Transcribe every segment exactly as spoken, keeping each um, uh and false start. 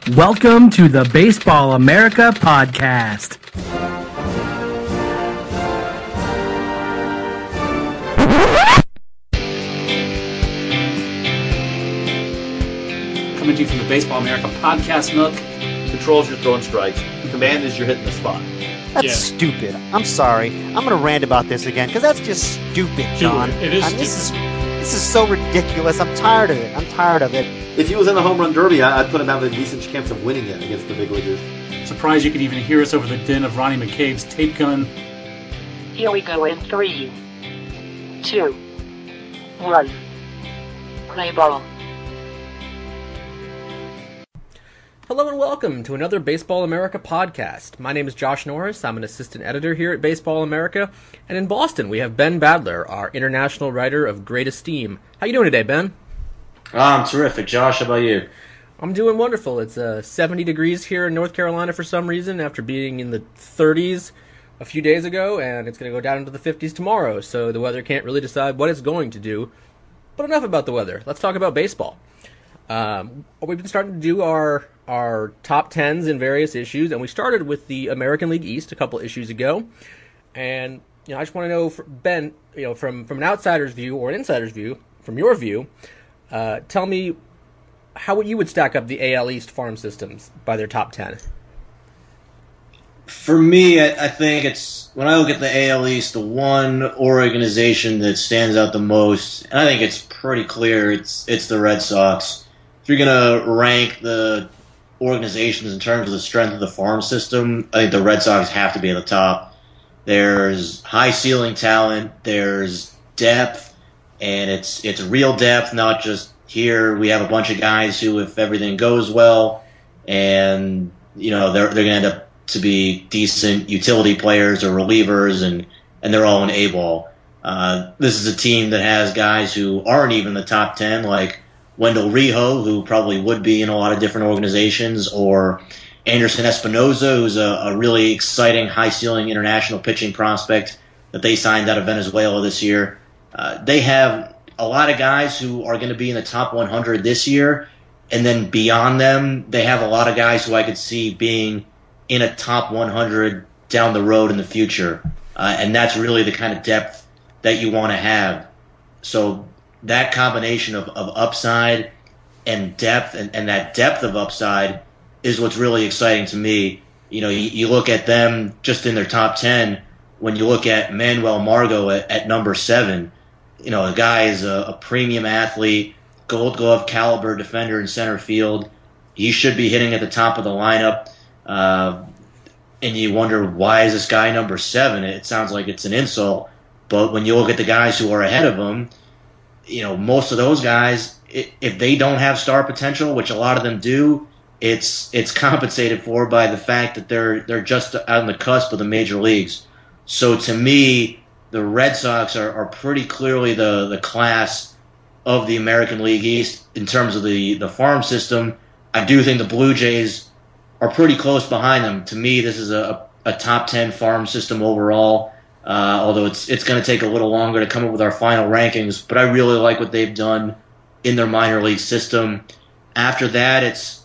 Welcome to the Baseball America podcast. Coming to you from the Baseball America podcast nook. Controls, you're throwing strikes. Command is you're hitting the spot. That's Yeah. stupid. I'm sorry. I'm going to rant about this again because that's just stupid, John. It is I mean, this is this is so ridiculous. I'm tired of it. I'm tired of it. If he was in the home run derby, I- I'd put him out with a decent chance of winning it against the big leaguers. Surprised you could even hear us over the din of Ronnie McCabe's tape gun. Here we go in three, two, one. Play ball. Hello and welcome to another Baseball America podcast. My name is Josh Norris. I'm an assistant editor here at Baseball America. And in Boston, we have Ben Badler, our international writer of great esteem. How you doing today, Ben? I'm terrific. Josh, how about you? I'm doing wonderful. It's uh, seventy degrees here in North Carolina for some reason after being in the thirties a few days ago, and it's going to go down into the fifties tomorrow, so the weather can't really decide what it's going to do. But enough about the weather. Let's talk about baseball. Um, we've been starting to do our our top tens in various issues, and we started with the American League East a couple issues ago. And you know, I just want to know, for Ben, you know, from from an outsider's view or an insider's view, from your view, uh, tell me how you would stack up the A L East farm systems by their top ten. For me, I, I think it's, when I look at the A L East, the one organization that stands out the most, and I think it's pretty clear, it's it's the Red Sox. If you're going to rank the organizations in terms of the strength of the farm system, I think the Red Sox have to be at the top. There's high ceiling talent, there's depth, and it's it's real depth, not just here we have a bunch of guys who, if everything goes well, and you know they're they're going to end up to be decent utility players or relievers, and and they're all in A ball. Uh, this is a team that has guys who aren't even in the top ten, like Wendell Rijo, who probably would be in a lot of different organizations, or Anderson Espinoza, who's a, a really exciting high-ceiling international pitching prospect that they signed out of Venezuela this year. Uh, they have a lot of guys who are going to be in the top one hundred this year, and then beyond them, they have a lot of guys who I could see being in a top one hundred down the road in the future. Uh, and that's really the kind of depth that you want to have. So that combination of, of upside and depth, and, and that depth of upside is what's really exciting to me. You know, you, you look at them just in their top ten, when you look at Manuel Margot at, at number seven, you know, a guy is a, a premium athlete, gold glove caliber defender in center field. He should be hitting at the top of the lineup. Uh, and you wonder, why is this guy number seven? It sounds like it's an insult. But when you look at the guys who are ahead of him, you know, most of those guys, if they don't have star potential, which a lot of them do, it's it's compensated for by the fact that they're they're just on the cusp of the major leagues. So to me, the Red Sox are, are pretty clearly the, the class of the American League East in terms of the, the farm system. I do think the Blue Jays are pretty close behind them. To me, this is a, a top ten farm system overall, uh, although it's it's going to take a little longer to come up with our final rankings. But I really like what they've done in their minor league system. After that, it's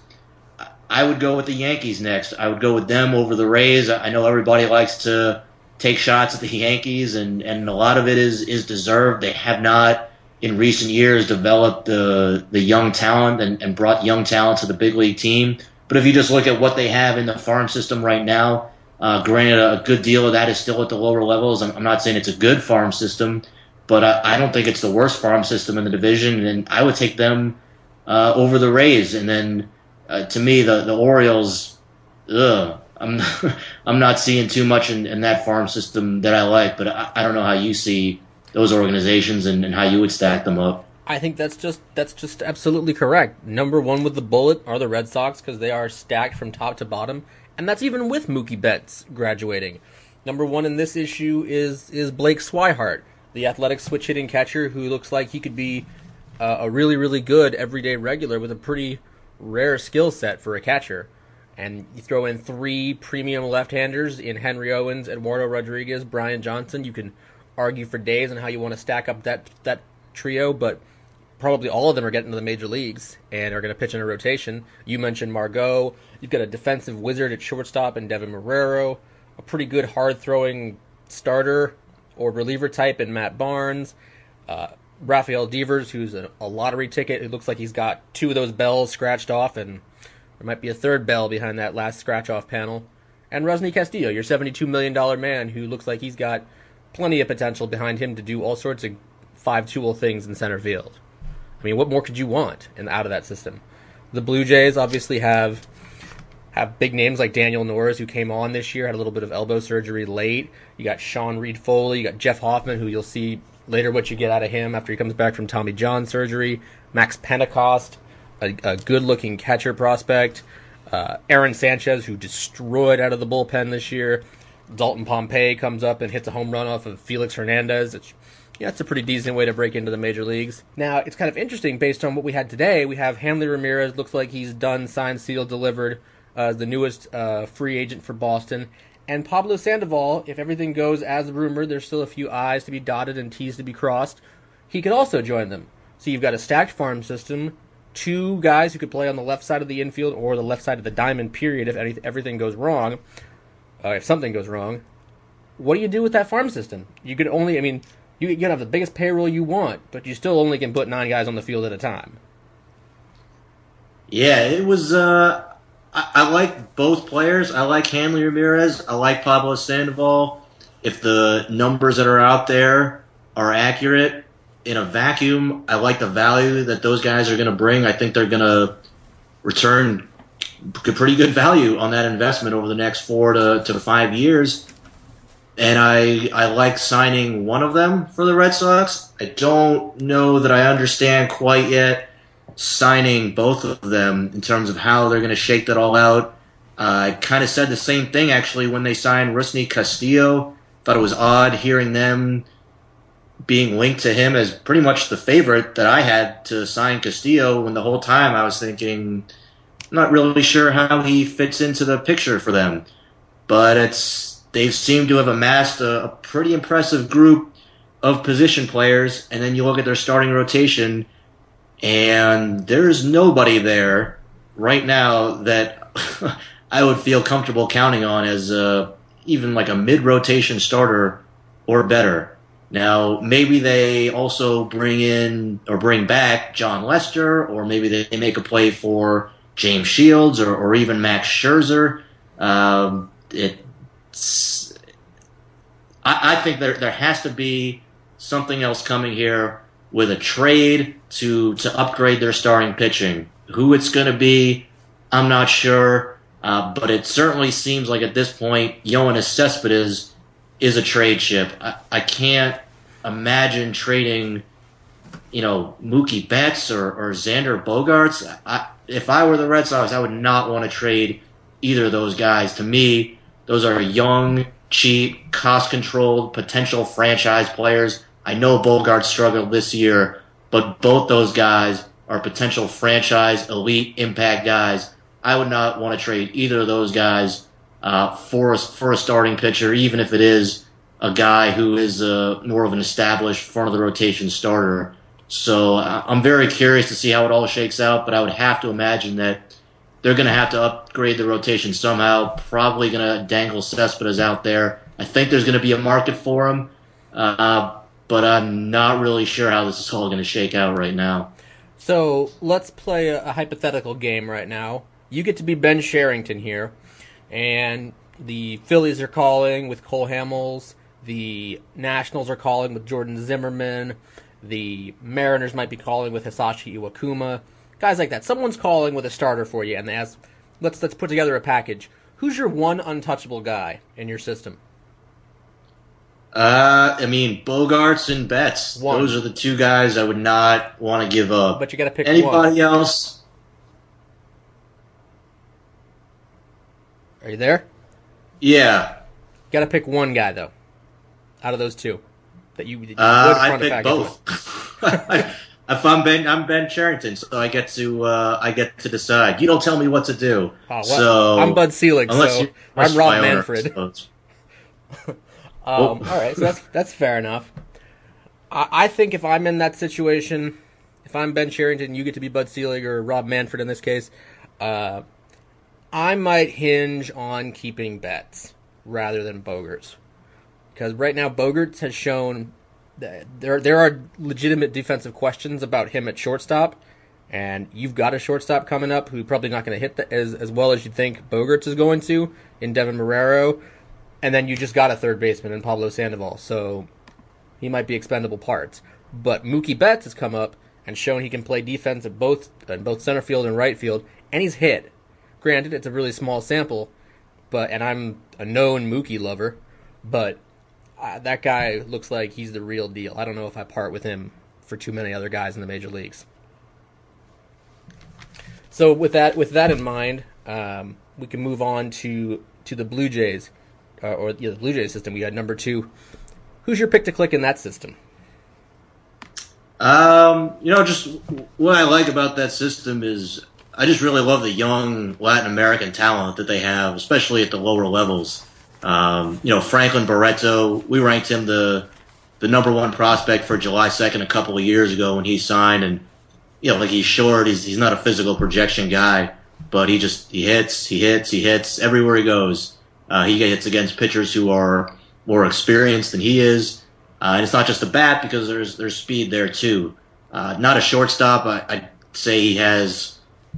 I would go with the Yankees next. I would go with them over the Rays. I know everybody likes to take shots at the Yankees, and, and a lot of it is, is deserved. They have not, in recent years, developed the the young talent and, and brought young talent to the big league team. But if you just look at what they have in the farm system right now, uh, granted, a good deal of that is still at the lower levels. I'm, I'm not saying it's a good farm system, but I, I don't think it's the worst farm system in the division, and I would take them uh, over the Rays. And then, uh, to me, the, the Orioles, ugh, I'm not, I'm not seeing too much in, in that farm system that I like, but I, I don't know how you see those organizations and, and how you would stack them up. I think that's just that's just absolutely correct. Number one with the bullet are the Red Sox because they are stacked from top to bottom, and that's even with Mookie Betts graduating. Number one in this issue is is Blake Swihart, the athletic switch-hitting catcher who looks like he could be uh, a really, really good everyday regular with a pretty rare skill set for a catcher. And you throw in three premium left-handers in Henry Owens, Eduardo Rodriguez, Brian Johnson. You can argue for days on how you want to stack up that that trio, but probably all of them are getting to the major leagues and are going to pitch in a rotation. You mentioned Margot. You've got a defensive wizard at shortstop in Devin Marrero, a pretty good hard-throwing starter or reliever type in Matt Barnes, uh, Rafael Devers, who's a, a lottery ticket. It looks like he's got two of those bells scratched off, and there might be a third bell behind that last scratch-off panel. And Rusney Castillo, your seventy-two million dollars man, who looks like he's got plenty of potential behind him to do all sorts of five-tool things in center field. I mean, what more could you want in, out of that system? The Blue Jays obviously have have big names like Daniel Norris, who came on this year, had a little bit of elbow surgery late. You got Sean Reed-Foley. You got Jeff Hoffman, who you'll see later what you get out of him after he comes back from Tommy John surgery. Max Pentecost, a, a good-looking catcher prospect. Uh, Aaron Sanchez, who destroyed out of the bullpen this year. Dalton Pompey comes up and hits a home run off of Felix Hernandez. It's, yeah, it's a pretty decent way to break into the major leagues. Now, it's kind of interesting based on what we had today. We have Hanley Ramirez, looks like he's done, signed, sealed, delivered, uh, the newest uh, free agent for Boston. And Pablo Sandoval, if everything goes as rumored, there's still a few I's to be dotted and T's to be crossed, he could also join them. So you've got a stacked farm system, two guys who could play on the left side of the infield or the left side of the diamond, period, if any, everything goes wrong, uh, if something goes wrong. What do you do with that farm system? You could only, I mean, you can have the biggest payroll you want, but you still only can put nine guys on the field at a time. Yeah, it was, uh, I, I like both players. I like Hanley Ramirez. I like Pablo Sandoval. If the numbers that are out there are accurate, in a vacuum, I like the value that those guys are going to bring. I think they're going to return pretty good value on that investment over the next four to, to five years. And I I like signing one of them for the Red Sox. I don't know that I understand quite yet signing both of them in terms of how they're going to shake that all out. Uh, I kind of said the same thing, actually, when they signed Rusney Castillo. Thought it was odd hearing them being linked to him as pretty much the favorite that I had to sign Castillo, when the whole time I was thinking, I'm not really sure how he fits into the picture for them. But it's they've seemed to have amassed a, a pretty impressive group of position players, and then you look at their starting rotation, and there's nobody there right now that I would feel comfortable counting on as a, even like a mid-rotation starter or better. Now, maybe they also bring in or bring back John Lester, or maybe they make a play for James Shields or, or even Max Scherzer. Um, it's, I, I think there there has to be something else coming here with a trade to to upgrade their starting pitching. Who it's going to be, I'm not sure, uh, but it certainly seems like at this point, Yoenis Cespedes is a trade chip. I, I can't imagine trading, you know, Mookie Betts or, or Xander Bogaerts. I, if I were the Red Sox, I would not want to trade either of those guys. To me, those are young, cheap, cost-controlled, potential franchise players. I know Bogaerts struggled this year, but both those guys are potential franchise, elite, impact guys. I would not want to trade either of those guys uh, for, a, for a starting pitcher, even if it is a guy who is uh, more of an established front-of-the-rotation starter. So uh, I'm very curious to see how it all shakes out, but I would have to imagine that they're going to have to upgrade the rotation somehow, probably going to dangle Cespedes out there. I think there's going to be a market for him, uh, but I'm not really sure how this is all going to shake out right now. So let's play a, a hypothetical game right now. You get to be Ben Cherington here, and the Phillies are calling with Cole Hamels. The Nationals are calling with Jordan Zimmerman. The Mariners might be calling with Hisashi Iwakuma. Guys like that. Someone's calling with a starter for you, and they ask, let's let's put together a package. Who's your one untouchable guy in your system? Uh, I mean, Bogaerts and Betts. One. Those are the two guys I would not want to give up. But you got to pick Anybody one. else? Are you there? Yeah. Got to pick one guy though, out of those two, that you, that you Uh, would I front a pick package both. If I'm Ben, I'm Ben Cherington, so I get to uh, I get to decide. You don't tell me what to do. Oh, well, so I'm Bud Selig, unless so you- unless I'm you're Rob my owner, I Manfred. suppose. Um, all right, so that's that's fair enough. I, I think if I'm in that situation, if I'm Ben Cherington, you get to be Bud Selig or Rob Manfred in this case, uh, I might hinge on keeping Betts rather than Bogaerts. Because right now Bogaerts has shown that there there are legitimate defensive questions about him at shortstop, and you've got a shortstop coming up who's probably not going to hit the, as, as well as you think Bogaerts is going to in Devin Marrero, and then you just got a third baseman in Pablo Sandoval, so he might be expendable parts. But Mookie Betts has come up and shown he can play defense at both in both center field and right field, and he's hit. Granted, it's a really small sample, but and I'm a known Mookie lover, but uh, that guy looks like he's the real deal. I don't know if I part with him for too many other guys in the major leagues. So with that with that in mind, um, we can move on to to the Blue Jays, uh, or yeah, the Blue Jays system. We got number two. Who's your pick to click in that system? Um, you know, just what I like about that system is I just really love the young Latin American talent that they have, especially at the lower levels. Um, you know, Franklin Barreto, we ranked him the the number one prospect for July second a couple of years ago when he signed, and you know, like he's short, he's he's not a physical projection guy, but he just he hits, he hits, he hits everywhere he goes. Uh, he hits against pitchers who are more experienced than he is. Uh, and it's not just the bat because there's there's speed there too. Uh, not a shortstop. I, I'd say he has,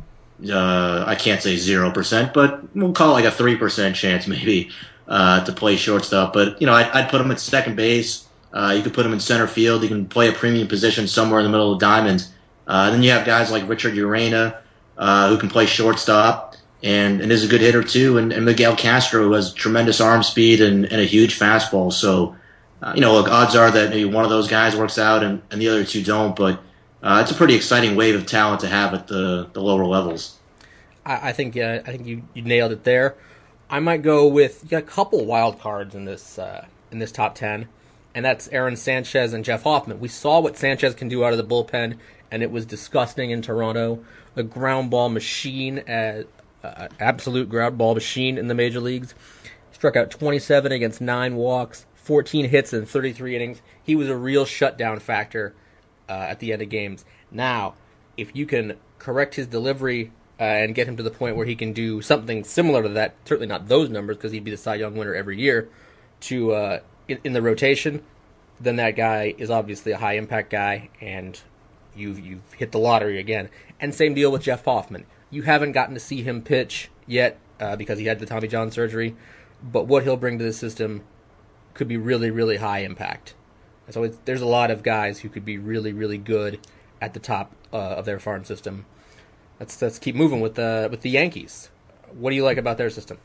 uh, I can't say zero percent, but we'll call it like a three percent chance maybe uh, to play shortstop. But, you know, I'd, I'd put him at second base. Uh, you could put him in center field. He can play a premium position somewhere in the middle of the diamond. Uh, then you have guys like Richard Urena uh, who can play shortstop and, and is a good hitter too. And, and Miguel Castro, who has tremendous arm speed and, and a huge fastball. So, Uh, you know, look, odds are that maybe one of those guys works out and, and the other two don't, but uh, it's a pretty exciting wave of talent to have at the, the lower levels. I, I think uh, I think you, you nailed it there. I might go with you got a couple wild cards in this uh, in this top ten, and that's Aaron Sanchez and Jeff Hoffman. We saw what Sanchez can do out of the bullpen, and it was disgusting in Toronto. A ground ball machine, uh, uh, absolute ground ball machine in the major leagues. Struck out twenty-seven against nine walks. fourteen hits in thirty-three innings. He was a real shutdown factor uh, at the end of games. Now, if you can correct his delivery uh, and get him to the point where he can do something similar to that, certainly not those numbers because he'd be the Cy Young winner every year, to uh, in, in the rotation, then that guy is obviously a high-impact guy, and you've, you've hit the lottery again. And same deal with Jeff Hoffman. You haven't gotten to see him pitch yet uh, because he had the Tommy John surgery, but what he'll bring to the system could be really, really high impact. So it's, there's a lot of guys who could be really, really good at the top uh, of their farm system. Let's let's keep moving with the with the Yankees. What do you like about their system?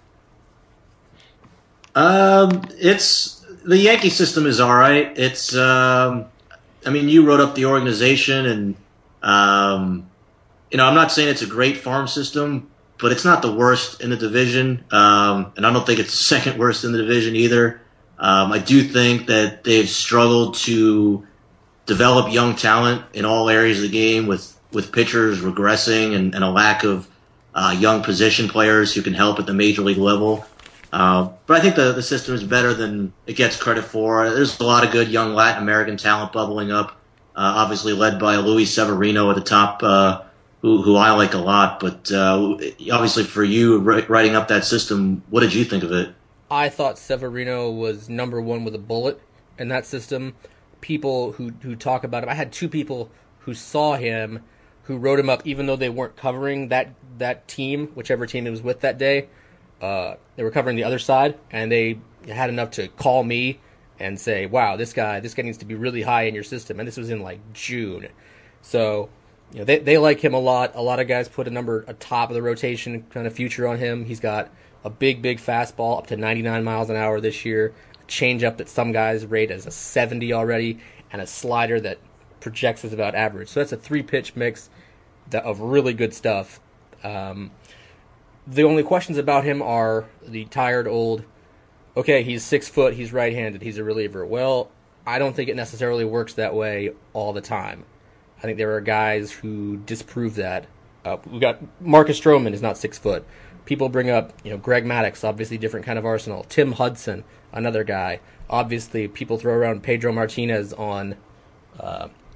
Um, it's the Yankee system is all right. It's um, I mean, you wrote up the organization, and um, you know, I'm not saying it's a great farm system, but it's not the worst in the division, um, and I don't think it's the second worst in the division either. Um, I do think that they've struggled to develop young talent in all areas of the game with, with pitchers regressing and, and a lack of uh, young position players who can help at the major league level. Uh, but I think the, the system is better than it gets credit for. There's a lot of good young Latin American talent bubbling up, uh, obviously led by Luis Severino at the top, uh, who, who I like a lot. But uh, obviously for you writing up that system, what did you think of it? I thought Severino was number one with a bullet in that system. People who who talk about him, I had two people who saw him, who wrote him up, even though they weren't covering that, that team, whichever team it was with that day. Uh, they were covering the other side, and they had enough to call me and say, "Wow, this guy, this guy needs to be really high in your system." And this was in like June, so you know they they like him a lot. A lot of guys put a number, a top of the rotation kind of future on him. He's got a big, big fastball up to ninety-nine miles an hour this year, a changeup that some guys rate as a seventy already, and a slider that projects as about average. So that's a three-pitch mix that, of really good stuff. Um, the only questions about him are the tired old, okay, he's six foot, he's right-handed, he's a reliever. Well, I don't think it necessarily works that way all the time. I think there are guys who disprove that. Uh, we got Marcus Stroman is not six foot. People bring up, you know, Greg Maddux, obviously different kind of arsenal. Tim Hudson, another guy. Obviously, people throw around Pedro Martinez on uh,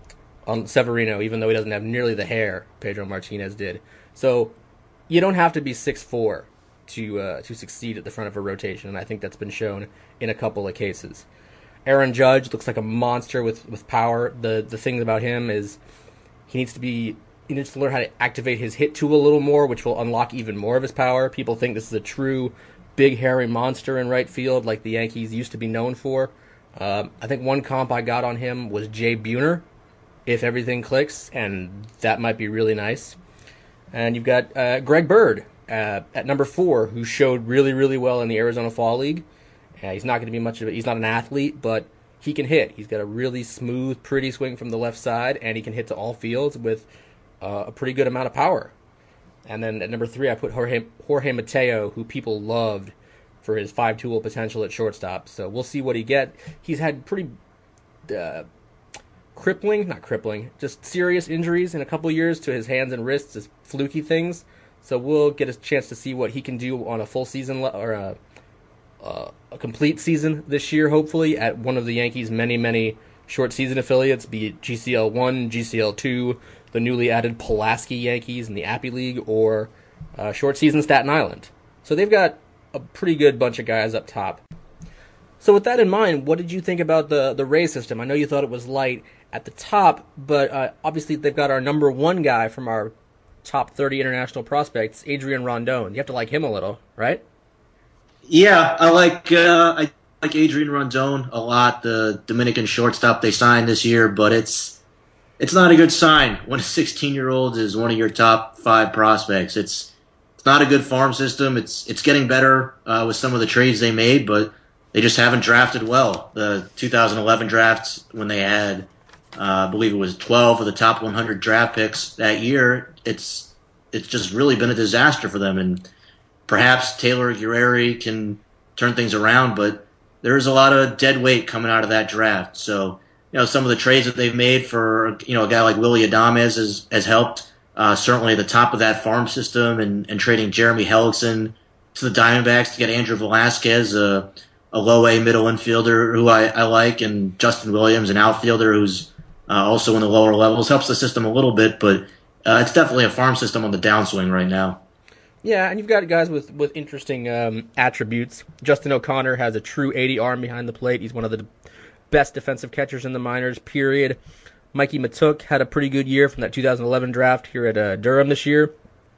on Severino, even though he doesn't have nearly the hair Pedro Martinez did. So you don't have to be six foot four to uh, to succeed at the front of a rotation, and I think that's been shown in a couple of cases. Aaron Judge looks like a monster with, with power. The the thing about him is he needs to be he needs to learn how to activate his hit tool a little more, which will unlock even more of his power. People think this is a true big hairy monster in right field like the Yankees used to be known for. Um, I think one comp I got on him was Jay Buhner, if everything clicks, and that might be really nice. And you've got uh, Greg Bird uh, at number four, who showed really, really well in the Arizona Fall League. Uh, he's not going to be much of a, he's not an athlete, but he can hit. He's got a really smooth, pretty swing from the left side, and he can hit to all fields with uh, a pretty good amount of power. And then at number three, I put Jorge, Jorge Mateo, who people loved for his five-tool potential at shortstop. So we'll see what he get. He's had pretty uh, crippling, not crippling, just serious injuries in a couple years to his hands and wrists, as fluky things. So we'll get a chance to see what he can do on a full season le- or a, uh, a complete season this year, hopefully, at one of the Yankees' many, many short season affiliates, be it G C L one, G C L two, the newly added Pulaski Yankees in the Appy League, or uh, short season Staten Island. So they've got a pretty good bunch of guys up top. So with that in mind, what did you think about the, the Rays system? I know you thought it was light at the top, but uh, obviously they've got our number one guy from our top thirty international prospects, Adrian Rondon. You have to like him a little, right? Yeah, I like uh, I like Adrian Rondon a lot, the Dominican shortstop they signed this year, but it's it's not a good sign when a sixteen-year-old is one of your top five prospects. It's it's not a good farm system. It's it's getting better uh, with some of the trades they made, but they just haven't drafted well. The two thousand eleven drafts, when they had, uh, I believe it was twelve of the top one hundred draft picks that year, it's it's just really been a disaster for them. And perhaps Taylor Guerrero can turn things around, but there's a lot of dead weight coming out of that draft. So, you know, some of the trades that they've made for, you know, a guy like Willy Adames has, has helped. Uh, certainly at the top of that farm system, and, and trading Jeremy Hellickson to the Diamondbacks to get Andrew Velasquez, a, a low-A middle infielder who I, I like, and Justin Williams, an outfielder who's uh, also in the lower levels, helps the system a little bit, but uh, it's definitely a farm system on the downswing right now. Yeah, and you've got guys with, with interesting um, attributes. Justin O'Connor has a true eighty arm behind the plate. He's one of the best defensive catchers in the minors, period. Mikey Matuk had a pretty good year from that two thousand eleven draft here at uh, Durham this year.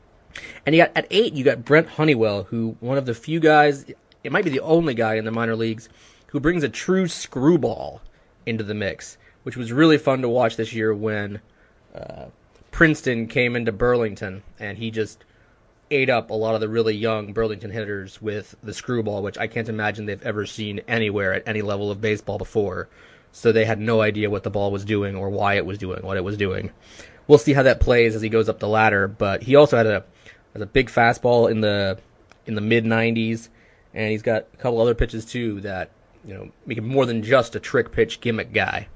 And you got at eight, you got Brent Honeywell, who one of the few guys, it might be the only guy in the minor leagues, who brings a true screwball into the mix, which was really fun to watch this year when uh, Princeton came into Burlington, and he just ate up a lot of the really young Burlington hitters with the screwball, which I can't imagine they've ever seen anywhere at any level of baseball before. So they had no idea what the ball was doing or why it was doing what it was doing. We'll see how that plays as he goes up the ladder, but he also had a has a big fastball in the in the mid nineties, and he's got a couple other pitches too that, you know, make him more than just a trick pitch gimmick guy.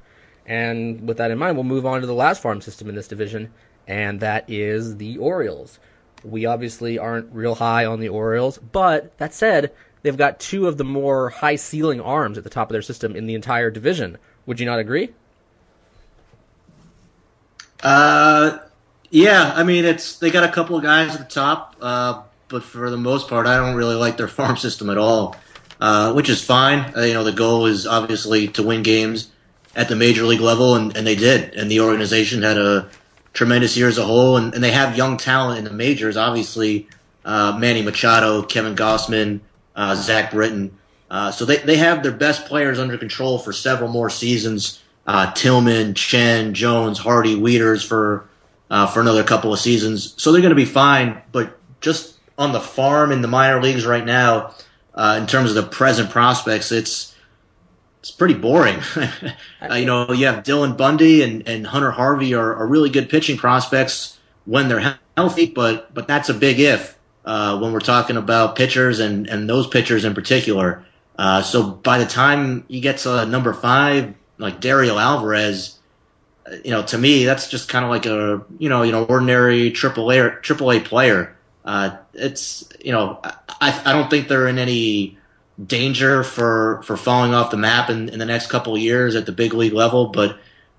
And with that in mind, we'll move on to the last farm system in this division, and that is the Orioles. We obviously aren't real high on the Orioles, but that said, they've got two of the more high-ceiling arms at the top of their system in the entire division. Would you not agree? Uh, yeah. I mean, it's they got a couple of guys at the top, uh, but for the most part, I don't really like their farm system at all, uh, which is fine. Uh, you know, the goal is obviously to win games at the major league level, and, and they did. And the organization had a tremendous year as a whole, and, and they have young talent in the majors. Obviously, uh, Manny Machado, Kevin Gossman, uh, Zach Britton. Uh, so they, they have their best players under control for several more seasons. Uh, Tillman, Chen, Jones, Hardy, Wieters for uh, for another couple of seasons. So they're going to be fine. But just on the farm in the minor leagues right now, uh, in terms of the present prospects, it's it's pretty boring. uh, you know, you have Dylan Bundy and, and Hunter Harvey are, are really good pitching prospects when they're healthy, but but that's a big if uh, when we're talking about pitchers and, and those pitchers in particular. Uh, so by the time you get to number five, like Dario Alvarez, you know, to me that's just kind of like a you know you know ordinary triple A triple A player. Uh, it's you know I I don't think they're in any danger for, for falling off the map in, in the next couple of years at the big league level, but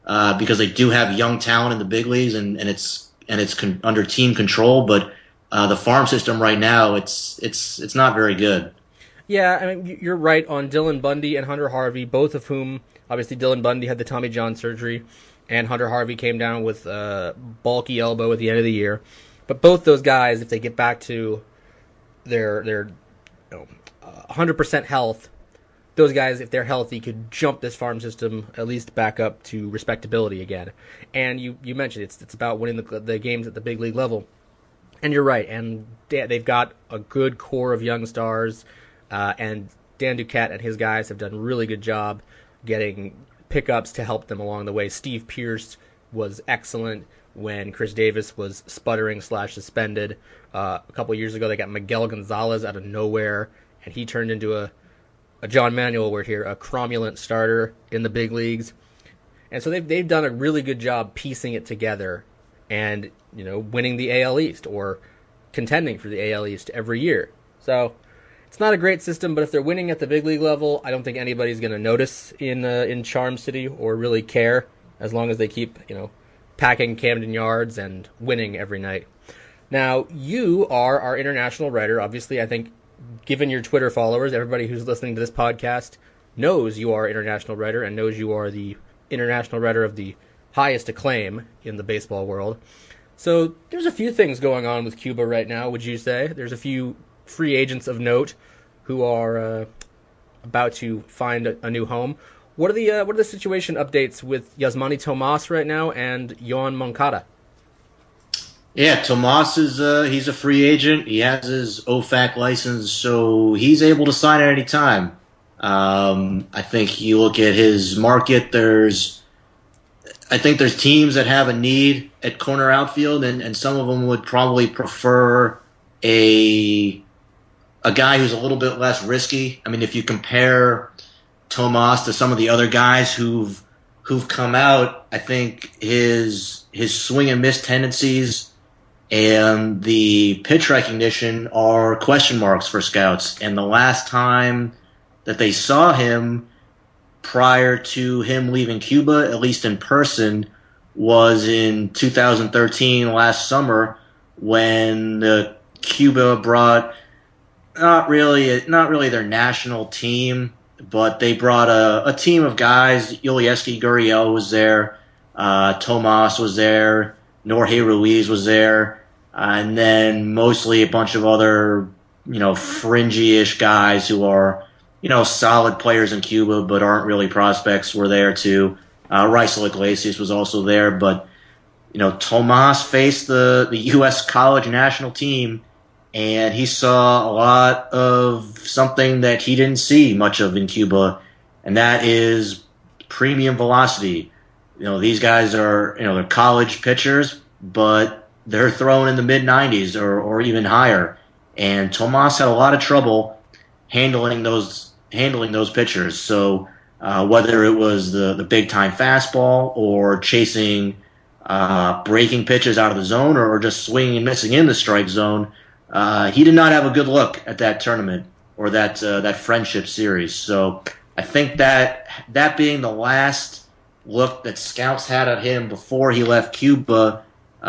uh, because they do have young talent in the big leagues, and, and it's and it's con- under team control. But uh, the farm system right now, it's it's it's not very good. Yeah, I mean, you're right on Dylan Bundy and Hunter Harvey, both of whom, obviously Dylan Bundy had the Tommy John surgery, and Hunter Harvey came down with a bulky elbow at the end of the year. But both those guys, if they get back to their their you know, one hundred percent health, those guys, if they're healthy, could jump this farm system at least back up to respectability again. And you, you mentioned it's it's about winning the, the games at the big league level. And you're right, and they've got a good core of young stars, uh, and Dan Duquette and his guys have done a really good job getting pickups to help them along the way. Steve Pearce was excellent when Chris Davis was sputtering slash suspended. Uh, a couple of years ago, they got Miguel Gonzalez out of nowhere, and he turned into a, a John Manuel word here, a cromulent starter in the big leagues. And so they've they've done a really good job piecing it together and, you know, winning the A L East or contending for the A L East every year. So it's not a great system, but if they're winning at the big league level, I don't think anybody's going to notice in uh, in Charm City or really care, as long as they keep, you know, packing Camden Yards and winning every night. Now, you are our international writer. Obviously, I think, given your Twitter followers, everybody who's listening to this podcast knows you are an international writer and knows you are the international writer of the highest acclaim in the baseball world. So there's a few things going on with Cuba right now, would you say? There's a few free agents of note who are uh, about to find a, a new home. What are the uh, what are the situation updates with Yasmani Tomas right now and Yohan Moncada? Yeah, Tomas is uh, he's a free agent. He has his O F A C license, so he's able to sign at any time. Um, I think you look at his market. There's, I think there's teams that have a need at corner outfield, and, and some of them would probably prefer a a guy who's a little bit less risky. I mean, if you compare Tomas to some of the other guys who've who've come out, I think his his swing and miss tendencies and the pitch recognition are question marks for scouts. And the last time that they saw him prior to him leaving Cuba, at least in person, was in two thousand thirteen, last summer, when uh, Cuba brought not really not really their national team, but they brought a, a team of guys. Yulieski Gurriel was there, uh, Tomas was there, Jorge Ruiz was there, uh, and then mostly a bunch of other, you know, fringy-ish guys who are, you know, solid players in Cuba but aren't really prospects were there too. Uh, Raisel Iglesias was also there, but, you know, Tomas faced the, the U S college national team, and he saw a lot of something that he didn't see much of in Cuba, and that is premium velocity. You know, these guys are, you know, they're college pitchers, but they're throwing in the mid nineties or, or even higher. And Tomas had a lot of trouble handling those handling those pitchers. So uh, whether it was the, the big time fastball or chasing uh, breaking pitches out of the zone or, or just swinging and missing in the strike zone, Uh, he did not have a good look at that tournament or that uh, that friendship series. So I think that that being the last look that scouts had at him before he left Cuba,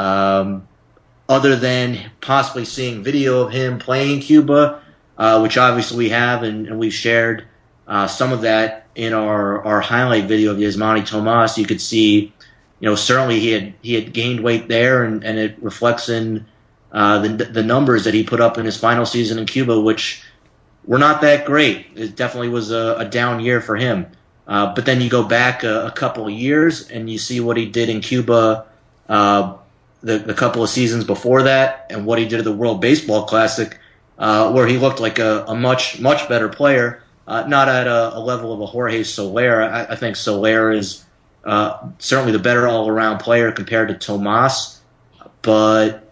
um, other than possibly seeing video of him playing Cuba, uh, which obviously we have, and, and we've shared uh, some of that in our, our highlight video of Yasmani Tomas. You could see, you know, certainly he had he had gained weight there, and, and it reflects in Uh, the the numbers that he put up in his final season in Cuba, which were not that great. It definitely was a, a down year for him. Uh, but then you go back a, a couple of years and you see what he did in Cuba uh, the, the couple of seasons before that, and what he did at the World Baseball Classic, uh, where he looked like a, a much, much better player, uh, not at a, a level of a Jorge Soler. I, I think Soler is uh, certainly the better all-around player compared to Tomas, but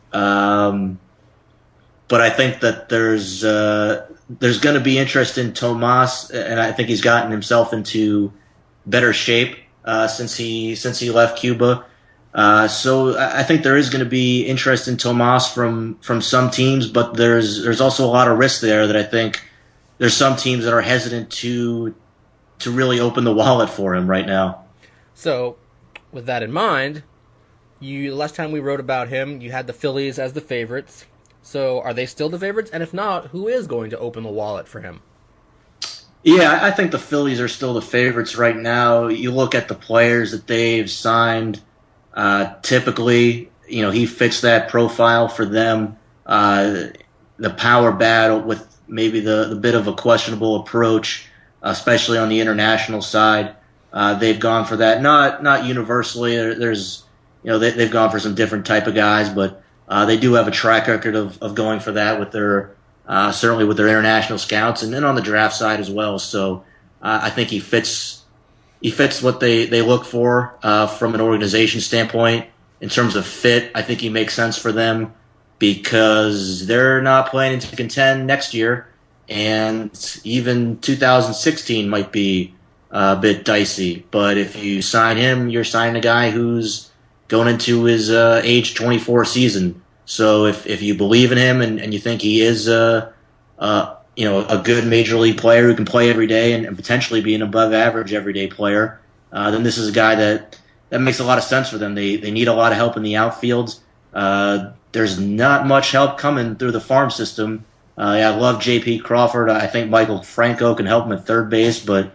Um, but I think that there's uh, there's going to be interest in Tomas, and I think he's gotten himself into better shape uh, since he since he left Cuba. Uh, so I think there is going to be interest in Tomas from from some teams, but there's there's also a lot of risk there that I think there's some teams that are hesitant to to really open the wallet for him right now. So with that in mind, you last time we wrote about him, you had the Phillies as the favorites. So are they still the favorites? And if not, who is going to open the wallet for him? Yeah, I think the Phillies are still the favorites right now. You look at the players that they've signed. Uh, typically, you know, he fits that profile for them. Uh, the power battle with maybe the, the bit of a questionable approach, especially on the international side. Uh, they've gone for that. Not not universally. There, there's, you know, they, they've gone for some different type of guys, but uh, they do have a track record of, of going for that with their uh, certainly with their international scouts and then on the draft side as well. So uh, I think he fits he fits what they, they look for uh, from an organization standpoint in terms of fit. I think he makes sense for them because they're not planning to contend next year, and even two thousand sixteen might be a bit dicey. But if you sign him, you're signing a guy who's going into his uh, age twenty-four season. So if, if you believe in him and, and you think he is a, a you know a good major league player who can play every day and, and potentially be an above average everyday player, uh, then this is a guy that, that makes a lot of sense for them. They they need a lot of help in the outfield. Uh, there's not much help coming through the farm system. Uh, yeah, I love J P Crawford. I think Michael Franco can help him at third base, but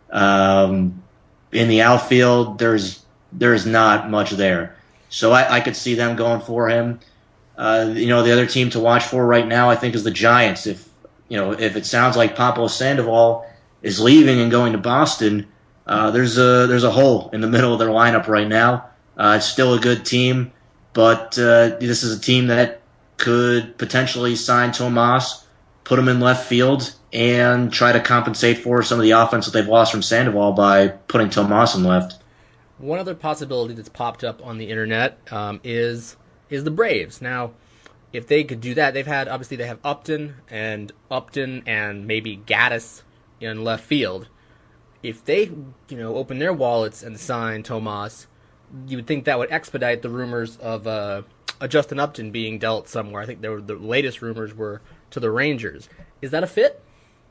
um, in the outfield, there's there's not much there. So I, I could see them going for him. Uh, you know, the other team to watch for right now, I think, is the Giants. If you know, if it sounds like Pablo Sandoval is leaving and going to Boston, uh, there's a there's a hole in the middle of their lineup right now. Uh, it's still a good team, but uh, this is a team that could potentially sign Tomas, put him in left field, and try to compensate for some of the offense that they've lost from Sandoval by putting Tomas in left. One other possibility that's popped up on the internet um, is is the Braves. Now, if they could do that, they've had obviously they have Upton and Upton and maybe Gaddis in left field. If they you know open their wallets and sign Tomas, you would think that would expedite the rumors of uh, a Justin Upton being dealt somewhere. I think there were, the latest rumors were to the Rangers. Is that a fit?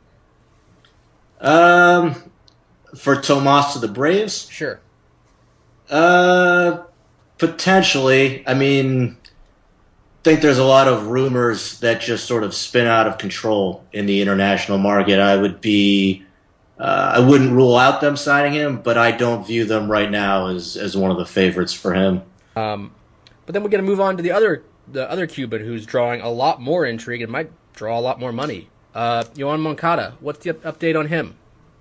Um, for Tomas to the Braves? Sure. Uh, potentially. I mean, I think there's a lot of rumors that just sort of spin out of control in the international market. I would be, uh, I wouldn't rule out them signing him, but I don't view them right now as, as one of the favorites for him. Um, but then we're going to move on to the other the other Cuban who's drawing a lot more intrigue and might draw a lot more money. Uh, Yoan Moncada. What's the up- update on him?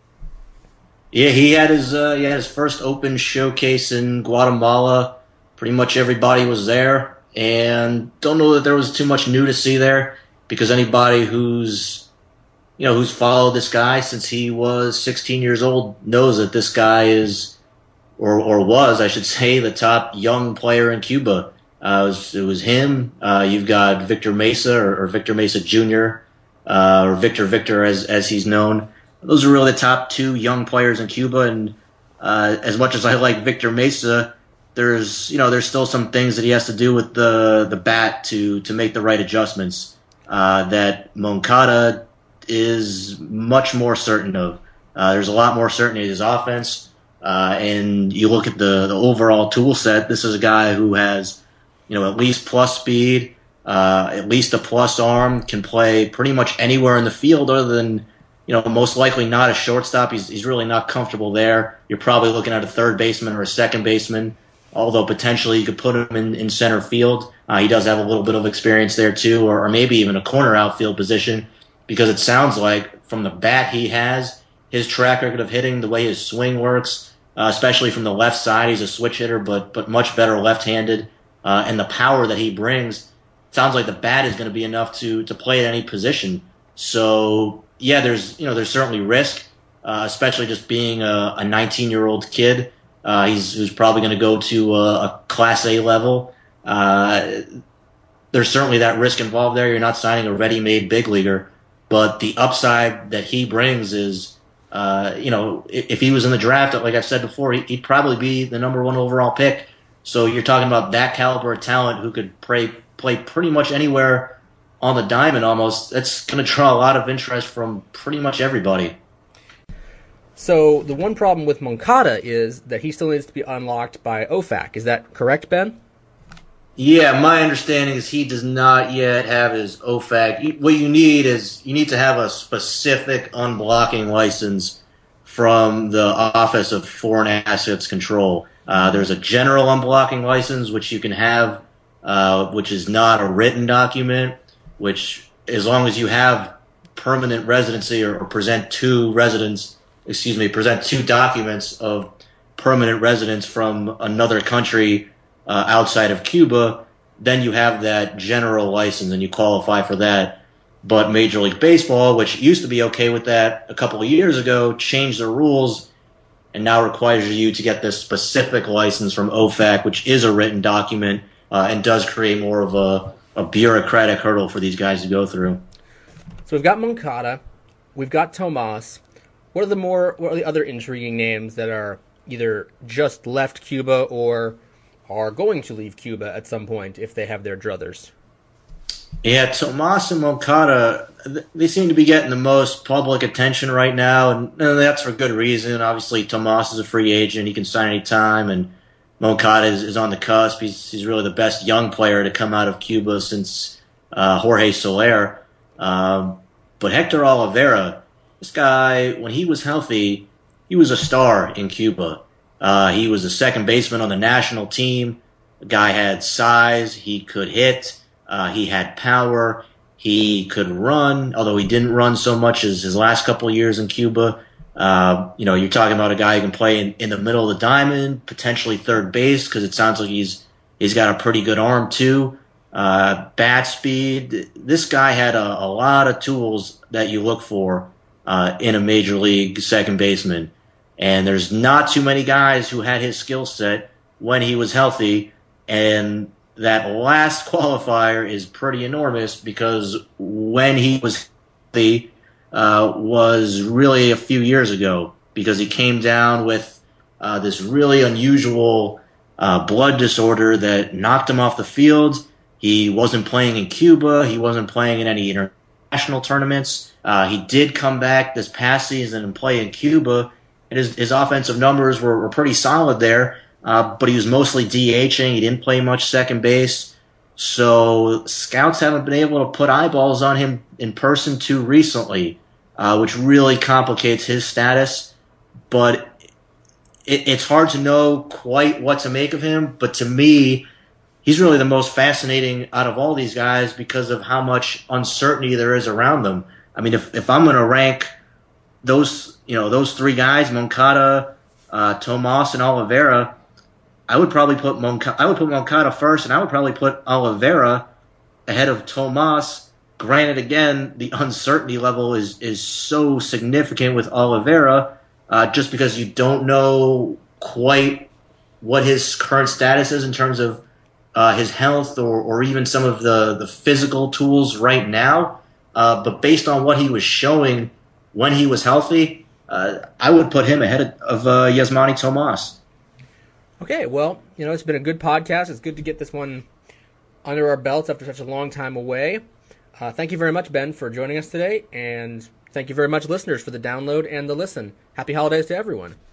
Yeah, he had his uh, he had his first open showcase in Guatemala. Pretty much everybody was there, and don't know that there was too much new to see there because anybody who's you know who's followed this guy since he was sixteen years old knows that this guy is or or was, I should say, the top young player in Cuba. Uh, it, was, it was him. Uh, you've got Victor Mesa or, or Victor Mesa Junior uh, or Victor Victor as as he's known. Those are really the top two young players in Cuba, and uh, as much as I like Victor Mesa, there's you know there's still some things that he has to do with the the bat to to make the right adjustments uh, that Moncada is much more certain of. Uh, there's a lot more certainty in his offense, uh, and you look at the the overall tool set. This is a guy who has you know at least plus speed, uh, at least a plus arm, can play pretty much anywhere in the field other than. You know, most likely not a shortstop. He's he's really not comfortable there. You're probably looking at a third baseman or a second baseman, although potentially you could put him in, in center field. Uh, he does have a little bit of experience there too, or, or maybe even a corner outfield position, because it sounds like from the bat he has, his track record of hitting, the way his swing works, uh, especially from the left side, he's a switch hitter, but but much better left-handed, uh, and the power that he brings, it sounds like the bat is going to be enough to to play at any position. So. Yeah, there's you know there's certainly risk, uh, especially just being a, a nineteen-year-old kid. Uh, he's who's probably going to go to a, a Class A level. Uh, there's certainly that risk involved there. You're not signing a ready-made big leaguer, but the upside that he brings is, uh, you know, if, if he was in the draft, like I've said before, he, he'd probably be the number one overall pick. So you're talking about that caliber of talent who could play play pretty much anywhere. On the diamond almost, that's going to draw a lot of interest from pretty much everybody. So the one problem with Moncada is that he still needs to be unlocked by O F A C. Is that correct, Ben? Yeah, my understanding is he does not yet have his O F A C. What you need is you need to have a specific unblocking license from the Office of Foreign Assets Control. Uh, there's a general unblocking license which you can have, uh, which is not a written document, which as long as you have permanent residency or, or present two residents, excuse me, present two documents of permanent residence from another country uh, outside of Cuba, then you have that general license and you qualify for that. But Major League Baseball, which used to be okay with that a couple of years ago, changed the rules and now requires you to get this specific license from O F A C, which is a written document uh, and does create more of a, a bureaucratic hurdle for these guys to go through. So we've got Moncada, we've got Tomas. What are the more? What are the other intriguing names that are either just left Cuba or are going to leave Cuba at some point if they have their druthers? Yeah, Tomas and Moncada, they seem to be getting the most public attention right now, and, and that's for good reason. Obviously, Tomas is a free agent; he can sign any time, and Moncada is, is on the cusp. He's he's really the best young player to come out of Cuba since uh, Jorge Soler. Um, but Hector Oliveira, this guy, when he was healthy, he was a star in Cuba. Uh, he was a second baseman on the national team. The guy had size. He could hit. Uh, he had power. He could run, although he didn't run so much as his last couple of years in Cuba. Uh, you know, you're talking about a guy who can play in, in the middle of the diamond, potentially third base, because it sounds like he's he's got a pretty good arm too. Uh, bat speed. This guy had a, a lot of tools that you look for uh, in a major league second baseman. And there's not too many guys who had his skill set when he was healthy. And that last qualifier is pretty enormous because when he was healthy uh, was really a few years ago, because he came down with uh, this really unusual uh, blood disorder that knocked him off the field. He wasn't playing in Cuba. He wasn't playing in any international tournaments. Uh, he did come back this past season and play in Cuba, and his, his offensive numbers were, were pretty solid there, uh, but he was mostly DHing. He didn't play much second base. So scouts haven't been able to put eyeballs on him in person too recently, uh, which really complicates his status. But it, it's hard to know quite what to make of him. But to me, he's really the most fascinating out of all these guys because of how much uncertainty there is around them. I mean, if, if I'm going to rank those, you know, those three guys, Moncada, uh, Tomas, and Oliveira, I would probably put Moncada, I would put Moncada first, and I would probably put Oliveira ahead of Tomas. Granted, again, the uncertainty level is is so significant with Oliveira, uh, just because you don't know quite what his current status is in terms of uh, his health or, or even some of the, the physical tools right now. Uh, but based on what he was showing when he was healthy, uh, I would put him ahead of, of uh, Yasmani Tomas. Okay, well, you know, it's been a good podcast. It's good to get this one under our belts after such a long time away. Uh, thank you very much, Ben, for joining us today, and thank you very much, listeners, for the download and the listen. Happy holidays to everyone.